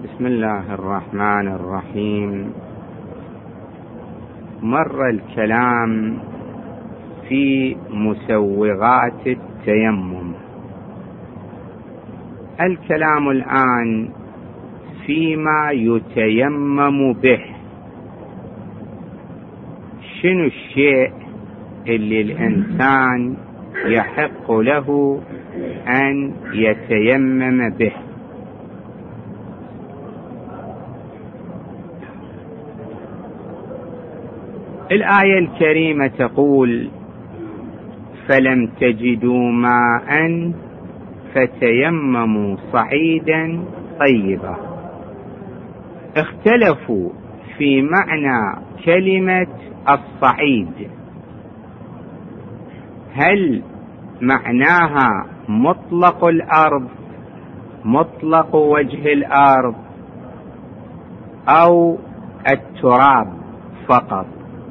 بسم الله الرحمن الرحيم. مر الكلام في مسوغات التيمم. الكلام الآن فيما يتيمم به. شنو الشيء اللي الإنسان يحق له أن يتيمم به؟ الآية الكريمة تقول: فلم تجدوا ماء فتيمموا صعيدا طيبا. اختلفوا في معنى كلمة الصعيد، هل معناها مطلق الأرض، مطلق وجه الأرض، أو التراب فقط؟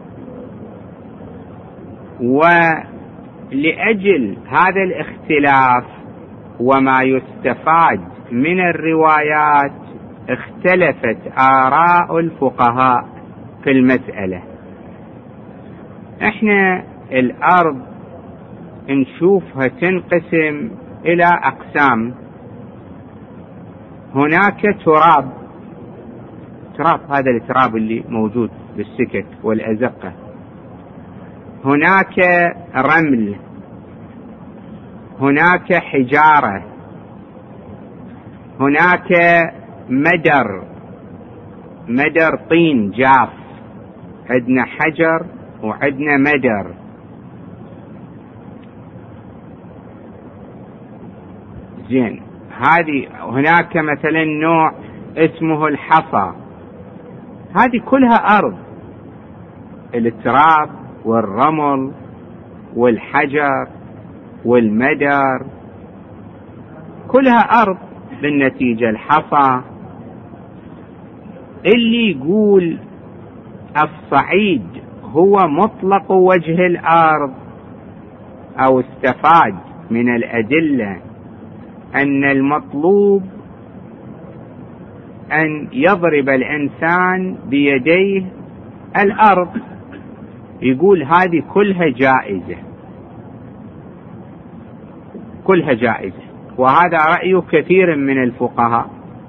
ولأجل هذا الاختلاف وما يستفاد من الروايات اختلفت آراء الفقهاء في المسألة. احنا الأرض نشوفها تنقسم إلى أقسام. هناك تراب، هذا التراب اللي موجود بالسكك والأزقة. هناك رمل، هناك حجارة، هناك مدر طين جاف. عندنا حجر وعندنا مدر. زين، هذه هناك مثلا نوع اسمه الحصى. هذه كلها أرض. التراب والرمل والحجر والمدر كلها أرض بالنتيجة. الحصى اللي يقول الصعيد هو مطلق وجه الأرض، أو استفاد من الأدلة أن المطلوب أن يضرب الإنسان بيديه الأرض، يقول هذه كلها جائزة، كلها جائزة. وهذا رأي كثير من الفقهاء.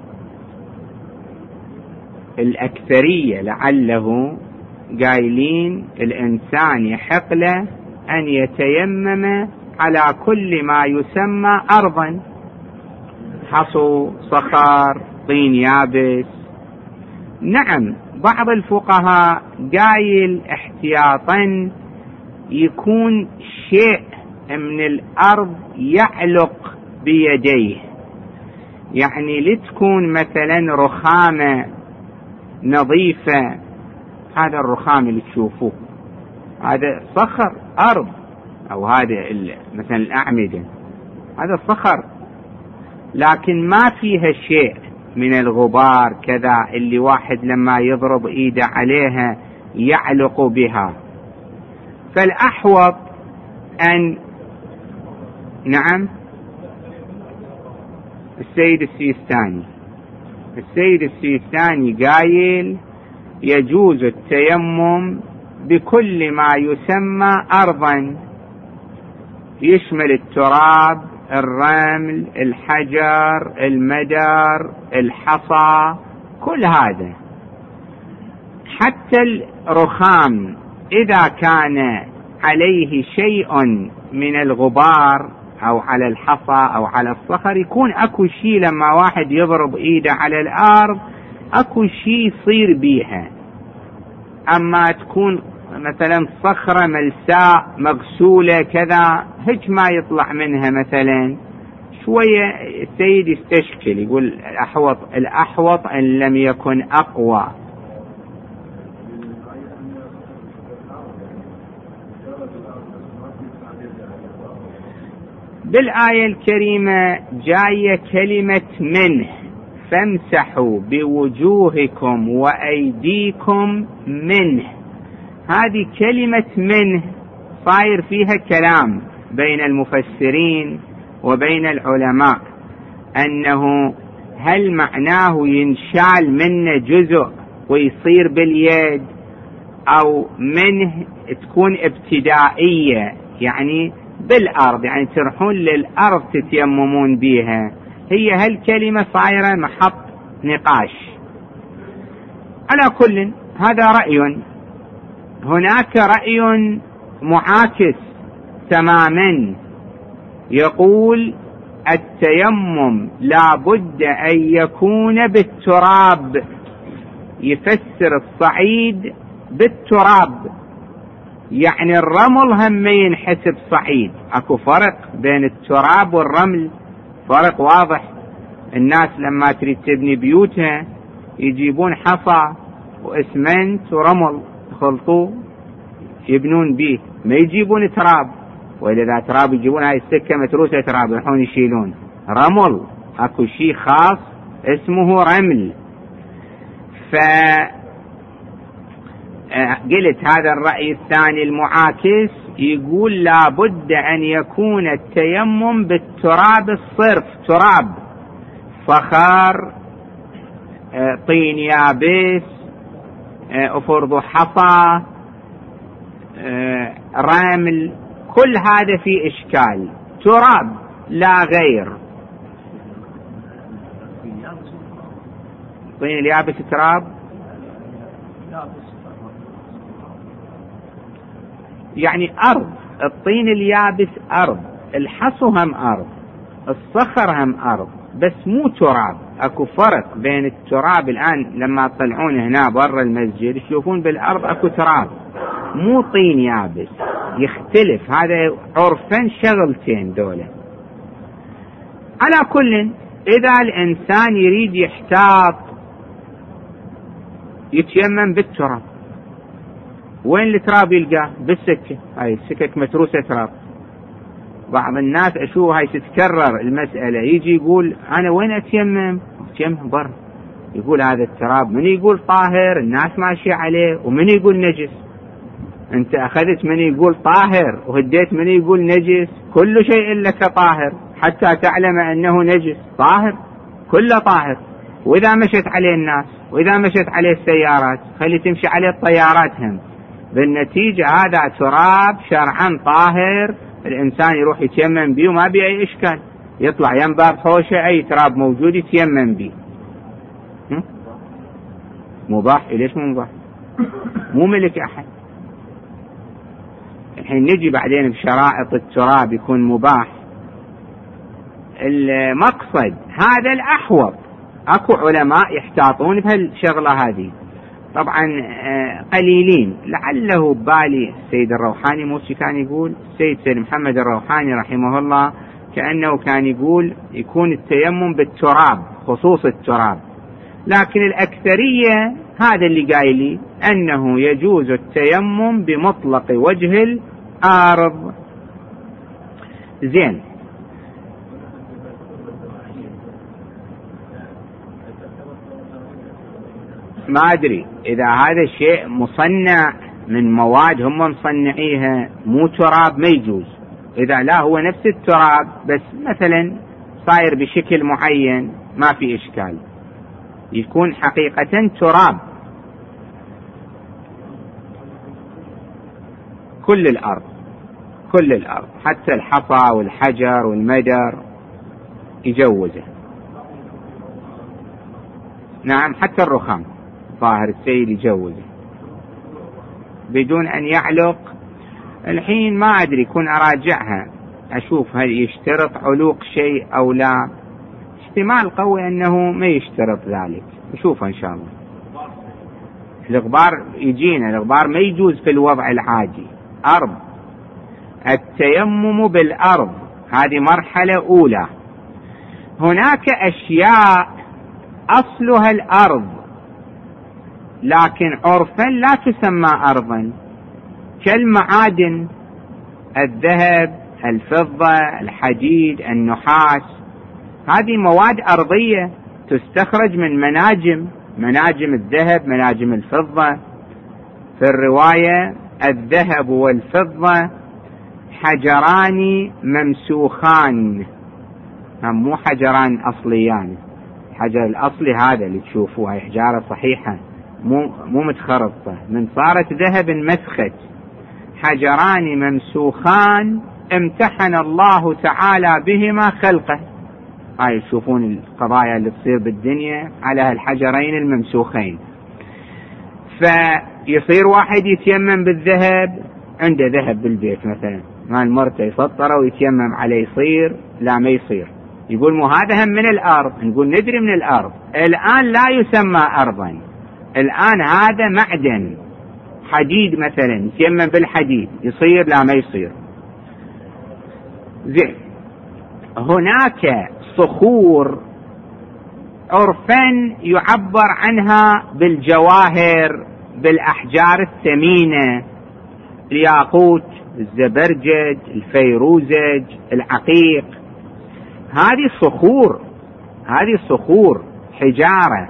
الأكثرية لعله قايلين الإنسان يحق له أن يتيمم على كل ما يسمى أرضا، حصو، صخر، طين يابس. نعم، بعض الفقهاء قايل احتياطا يكون شيء من الأرض يعلق بيديه، يعني لتكون مثلا رخامة نظيفة. هذا الرخام اللي تشوفوه هذا صخر أرض، أو هذا مثلا الأعمدة، هذا صخر، لكن ما فيها شيء من الغبار كذا اللي واحد لما يضرب ايده عليها يعلق بها. فالأحوط أن نعم. السيد السيستاني قايل يجوز التيمم بكل ما يسمى أرضا، يشمل التراب، الرمل، الحجر، المدر، الحصى، كل هذا. حتى الرخام إذا كان عليه شيء من الغبار أو على الحصى أو على الصخر، يكون أكو شيء لما واحد يضرب إيده على الأرض أكو شيء يصير بيها. أما تكون مثلا صخرة ملساء مغسولة كذا، هيك ما يطلع منها مثلا شوية. السيد يستشكل، يقول الأحوط أن لم يكن أقوى. بالآية الكريمة جاية كلمة منه، فامسحوا بوجوهكم وأيديكم منه. هذه كلمة منه صاير فيها كلام بين المفسرين وبين العلماء، أنه هل معناه ينشال منه جزء ويصير باليد، أو منه تكون ابتدائية يعني بالأرض، يعني تروحون للأرض تتيممون بيها؟ هي هالكلمة صايرة محط نقاش. على كل هذا رأي. هناك رأي معاكس تماما يقول التيمم لا بد أن يكون بالتراب، يفسر الصعيد بالتراب، يعني الرمل هم ينحسب صعيد. اكو فرق بين التراب والرمل، فرق واضح. الناس لما تريد تبني بيوتها يجيبون حصى واسمنت ورمل يخلطوه يبنون به، ما يجيبون تراب. وإذا تراب يجيبون هاي السكة متروسة تراب يروحون يشيلون. رمل اكو شيء خاص اسمه رمل. قلت هذا الرأي الثاني المعاكس يقول لا بد أن يكون التيمم بالتراب الصرف، تراب، صخر، طين يابس، أفرض حصى، رمل، كل هذا في إشكال. تراب لا غير. طين اليابس تراب، يعني أرض. الطين اليابس أرض، الحصى هم أرض، الصخر هم أرض، بس مو تراب. أكو فرق بين التراب. الآن لما تطلعون هنا برا المسجد يشوفون بالأرض أكو تراب، مو طين يابس، يختلف. هذا عرفا شغلتين دولة. على كل إذا الإنسان يريد يحتاط يتيمم بالتراب. وين التراب يلقاه؟ بالسكة. هاي السكك متروسة تراب. بعض الناس أشوف هاي تتكرر المسألة، يجي يقول أنا وين أتيمم بر، يقول هذا التراب من يقول طاهر الناس ماشية عليه، ومن يقول نجس. أنت أخذت من يقول طاهر وهديت من يقول نجس. كل شيء لك طاهر حتى تعلم أنه نجس. طاهر كله طاهر. وإذا مشت عليه الناس وإذا مشت عليه السيارات خلي تمشي عليه الطيارات هم، بالنتيجة هذا تراب شرعا طاهر، الإنسان يروح يتيمم بيه وما بيه أي إشكال. يطلع ينباب حوشة أي تراب موجود يتيمم بيه. مباح. ليش مو مباح؟ مو ملك أحد. الحين نجي بعدين بشرائط التراب يكون مباح. المقصد هذا الأحوط. أكو علماء يحتاطون بهالشغلة هذه، طبعا قليلين. لعله بالي السيد الروحاني موسى كان يقول، السيد سيد محمد الروحاني رحمه الله كأنه كان يقول يكون التيمم بالتراب، خصوص التراب. لكن الأكثرية هذا اللي قايلي أنه يجوز التيمم بمطلق وجه الأرض. زين. ما أدري إذا هذا الشيء مصنع من مواد هم مصنعيها مو تراب ما يجوز. إذا لا هو نفس التراب بس مثلا صاير بشكل معين ما في إشكال، يكون حقيقة تراب. كل الأرض، كل الأرض، حتى الحصى والحجر والمدر يجوزه. نعم حتى الرخام ظاهر السيد يجوزه بدون أن يعلق. الحين ما أدري، كون أراجعها أشوف هل يشترط علوق شيء أو لا. احتمال قوي أنه ما يشترط ذلك، نشوف إن شاء الله. الغبار يجينا، الغبار ما يجوز في الوضع العادي. أرض، التيمم بالأرض هذه مرحلة أولى. هناك أشياء أصلها الأرض لكن عرفا لا تسمى أرضا، كالمعادن، الذهب، الفضة، الحديد، النحاس. هذه مواد أرضية تستخرج من مناجم الذهب، مناجم الفضة. في الرواية الذهب والفضة حجران ممسوخان، هم مو حجران أصليان، الحجر الأصلي هذا اللي تشوفوه هاي حجارة صحيحة مو متخرطة، من صارت ذهب مسخت، حجران ممسوخان امتحن الله تعالى بهما خلقه. هاي تشوفون القضايا اللي تصير بالدنيا على هالحجرين الممسوخين. فيصير واحد يتيمم بالذهب، عنده ذهب بالبيت مثلا مال مرته يفطره ويتيمم عليه، يصير لا ما يصير، يقول مو هذا هم من الأرض، نقول ندري من الأرض، الآن لا يسمى أرضا، الآن هذا معدن حديد مثلا يتيمم بالحديد، يصير لا ما يصير. زين، هناك صخور عرفا يعبر عنها بالجواهر، بالأحجار الثمينة، الياقوت، الزبرجد، الفيروزج، العقيق، هذه صخور حجارة،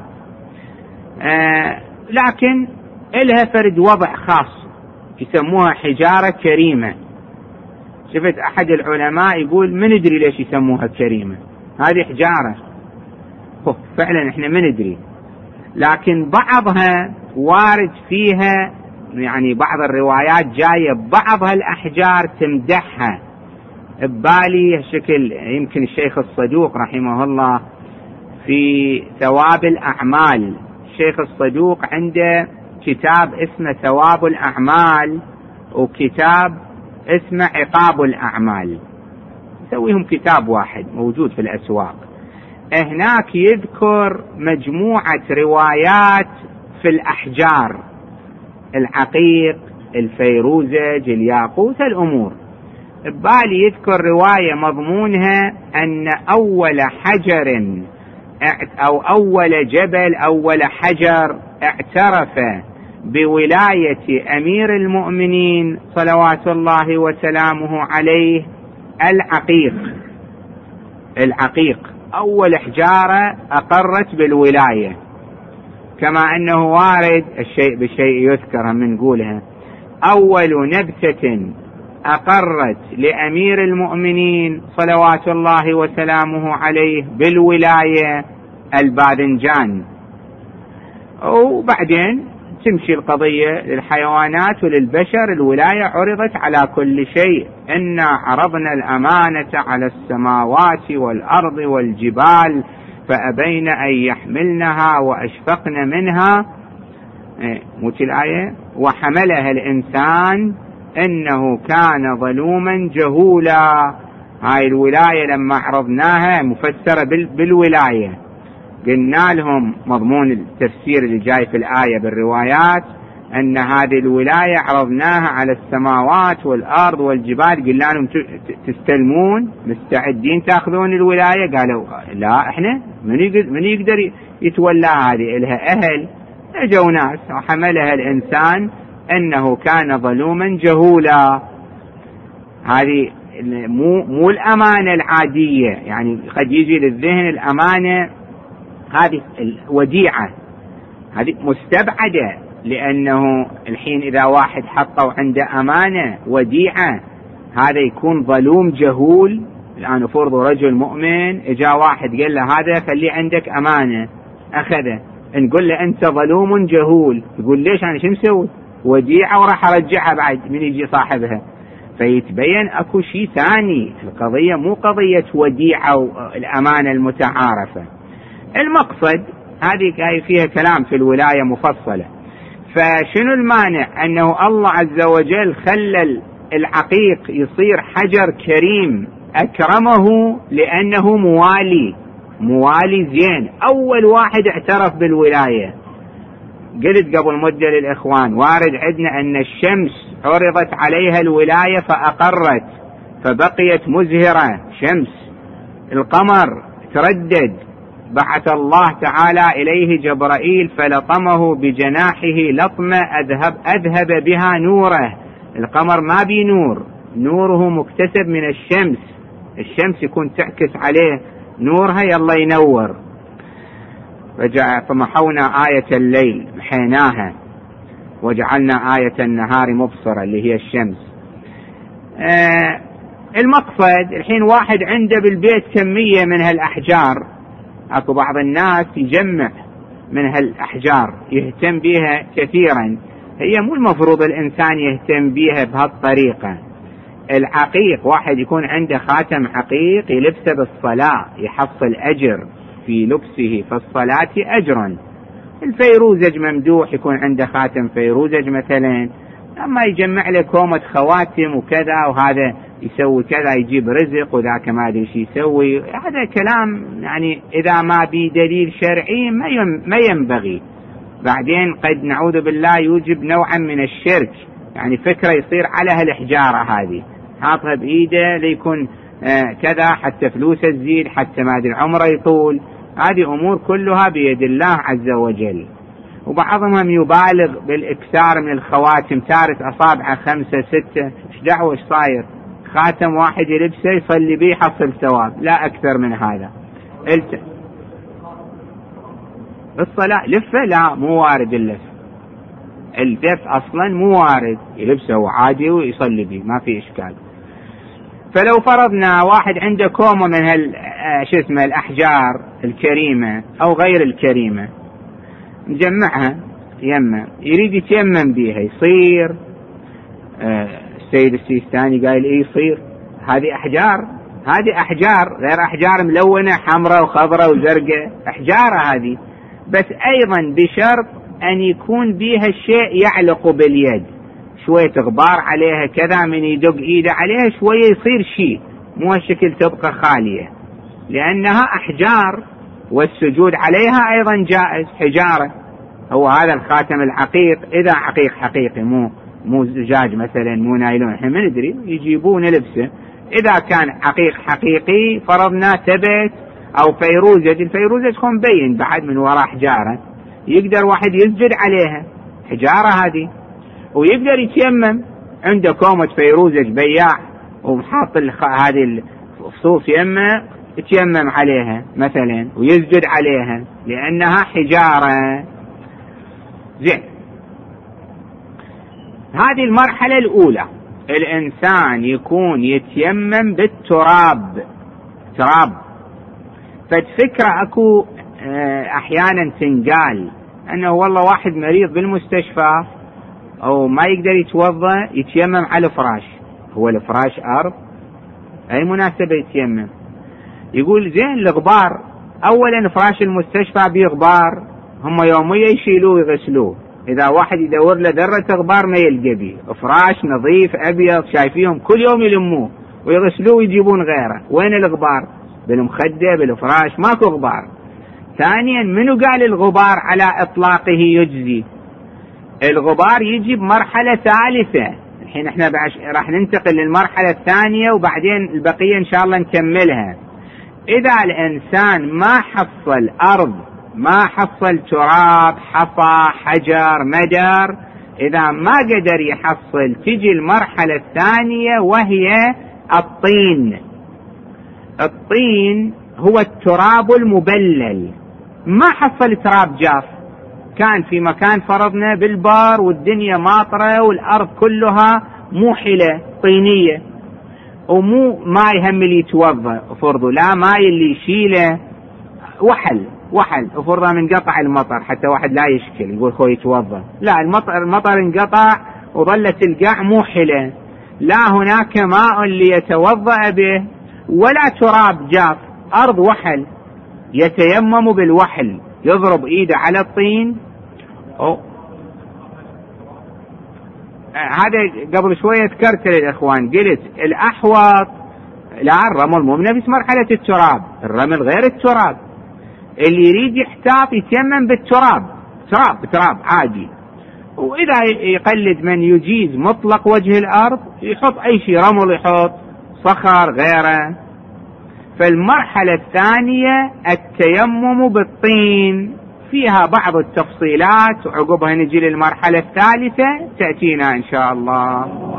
لكن إلها فرد وضع خاص يسموها حجارة كريمة. شفت أحد العلماء يقول ما ندري ليش يسموها كريمة، هذه حجارة فعلا احنا ما ندري، لكن بعضها وارد فيها، يعني بعض الروايات جاية بعض هالأحجار تمدحها. ببالي شكل يمكن الشيخ الصدوق رحمه الله في ثواب الأعمال، الشيخ الصدوق عنده كتاب اسمه ثواب الأعمال وكتاب اسمه عقاب الأعمال، يسويهم كتاب واحد موجود في الأسواق. هناك يذكر مجموعة روايات في الأحجار، العقيق، الفيروزج، الياقوت، الأمور. ببالي يذكر رواية مضمونها أن أول حجر أو أول جبل، أول حجر اعترف بولاية أمير المؤمنين صلوات الله وسلامه عليه العقيق أول حجارة أقرت بالولاية، كما أنه وارد الشيء بالشيء يذكر من نقولها، أول نبتة أقرت لأمير المؤمنين صلوات الله وسلامه عليه بالولاية الباذنجان. وبعدين تمشي القضية للحيوانات وللبشر، الولاية عرضت على كل شيء، إنا عرضنا الأمانة على السماوات والأرض والجبال فأبين أن يحملنها وأشفقن منها، موت الآية، وحملها الإنسان إنه كان ظلوما جهولا. هاي الولاية لما عرضناها مفسرة بالولاية، قلنا لهم مضمون التفسير اللي جاي في الآية بالروايات أن هذه الولاية عرضناها على السماوات والأرض والجبال، قلنا لهم تستلمون مستعدين تأخذون الولاية؟ قالوا لا، إحنا من يقدر يتولى هذه، إلها أهل. اجوا ناس وحملها الإنسان أنه كان ظلوما جهولا. هذه مو الأمانة العادية، يعني قد يجي للذهن الأمانة هذه الوديعة، هذه مستبعدة، لأنه الحين إذا واحد حطوا عنده أمانة وديعة هذا يكون ظلوم جهول. الآن فرض رجل مؤمن اجا واحد قال له هذا خلي عندك أمانة، أخذه، نقول له أنت ظلوم جهول، يقول ليش أنا شو مسوي؟ وديعة وراح أرجعها بعد من يجي صاحبها. فيتبين أكو شيء ثاني، القضية مو قضية وديعة والأمانة المتعارفة. المقصد هذه فيها كلام في الولاية مفصلة. فشنو المانع أنه الله عز وجل خلى العقيق يصير حجر كريم، أكرمه لأنه موالي زين، أول واحد اعترف بالولاية. قلت قبل مدة للإخوان وارد عندنا أن الشمس عرضت عليها الولاية فأقرت فبقيت مزهرة شمس، القمر تردد، بعث الله تعالى إليه جبرائيل فلطمه بجناحه لطمة أذهب بها نوره. القمر ما بي نوره مكتسب من الشمس يكون تعكس عليه نورها يلا ينور. فمحونا آية الليل محيناها وجعلنا آية النهار مبصرة اللي هي الشمس. المقصد الحين واحد عنده بالبيت كمية من هالأحجار اكو بعض الناس يجمع من هالأحجار يهتم بها كثيرا، هي مو المفروض الإنسان يهتم بها بهالطريقة. العقيق واحد يكون عنده خاتم عقيق يلبسه بالصلاة يحصل أجر في لبسه في الصلاة أجر. الفيروزج ممدوح يكون عنده خاتم فيروزج مثلا، أما يجمع له كومة خواتم وكذا وهذا يسوي كذا يجيب رزق وذاك ما أدري شو يسوي، هذا كلام يعني إذا ما بدليل شرعي ما ينبغي. بعدين قد نعوذ بالله يوجب نوعا من الشرك، يعني فكرة يصير على هالحجارة هذه حاطها بإيده ليكون كذا حتى فلوسه تزيد حتى ما أدري عمره يطول. هذه أمور كلها بيد الله عز وجل. وبعضهم يبالغ بالإكثار من الخواتم، تارك أصابعه 5 6، إيش دعوة إيش صاير؟ خاتم واحد يلبسه يصلي به يحصل ثواب، لا أكثر من هذا. الصلاة لفة لا مو وارد اللف، الدف أصلا مو وارد، يلبسه عادي ويصلي به ما في إشكال. فلو فرضنا واحد عنده كومة من الأحجار الكريمة أو غير الكريمة نجمعها يمه يريد يتيمم بيها يصير؟ السيد السيستاني قال إيه يصير، هذه أحجار غير أحجار ملونة حمراء وخضراء وزرقاء، أحجار هذه، بس أيضا بشرط أن يكون بيها شيء يعلق باليد، شوية غبار عليها كذا من يدق إيده عليها شوية يصير شيء، مو هالشكل تبقى خالية، لأنها أحجار والسجود عليها أيضا جائز حجارة. هو هذا الخاتم العقيق إذا عقيق حقيقي مو زجاج مثلا مو نايلون، احنا ما ندري يجيبون لبسه. إذا كان عقيق حقيقي فرضنا ثبت أو فيروزج، الفيروزج تكون بين بعد من وراء حجارة يقدر واحد يسجد عليها حجارة هذه، ويقدر يتيمم عنده كومة فيروزج بياع ومحاط هذه الصوف يمه يتيمم عليها مثلا ويسجد عليها لأنها حجارة. زين، هذه المرحلة الأولى الإنسان يكون يتيمم بالتراب، تراب. فالفكرة أكو أحيانا تنقال أنه والله واحد مريض بالمستشفى أو ما يقدر يتوضأ يتيمم على الفراش، هو الفراش أرض أي مناسبة يتيمم؟ يقول زين الغبار، أولا فراش المستشفى بيه غبار، هم يوميا يشيلوه ويغسلوه، إذا واحد يدور له ذرة غبار ما يلقى بيه، فراش نظيف أبيض شايفيهم كل يوم يلموه ويغسلوه ويجيبون غيره، وين الغبار؟ بالمخدة بالفراش ماكو غبار. ثانيا منو قال الغبار على إطلاقه يجزي؟ الغبار يجي بمرحلة ثالثة، الحين احنا راح ننتقل للمرحلة الثانية وبعدين البقية إن شاء الله نكملها. إذا الإنسان ما حصل أرض، ما حصل تراب حصى حجر مدر، إذا ما قدر يحصل تجي المرحلة الثانية وهي الطين. الطين هو التراب المبلل، ما حصل تراب جاف، كان في مكان فرضنا بالبار والدنيا ماطرة والأرض كلها موحلة طينية ومو ماي هم اللي يتوضأ فرضه، لا ماي اللي يشيله وحل فرضا من قطع المطر حتى واحد لا يشكل يقول خوي يتوضأ، لا المطر انقطع وظلت القاع موحلة، لا هناك ماء ليتوضأ به ولا تراب جاف، أرض وحل، يتيمم بالوحل، يضرب إيده على الطين. هذا قبل شوية ذكرت للإخوان قلت الأحوط لا الرمل مو بنفس مرحلة التراب، الرمل غير التراب، اللي يريد يحتاط يتيمم بالتراب، تراب عادي، وإذا يقلد من يجيز مطلق وجه الأرض يحط أي شيء، رمل يحط صخر غيره. فالمرحلة الثانية التيمم بالطين، فيها بعض التفصيلات وعقبها نجي للمرحلة الثالثة تأتينا إن شاء الله.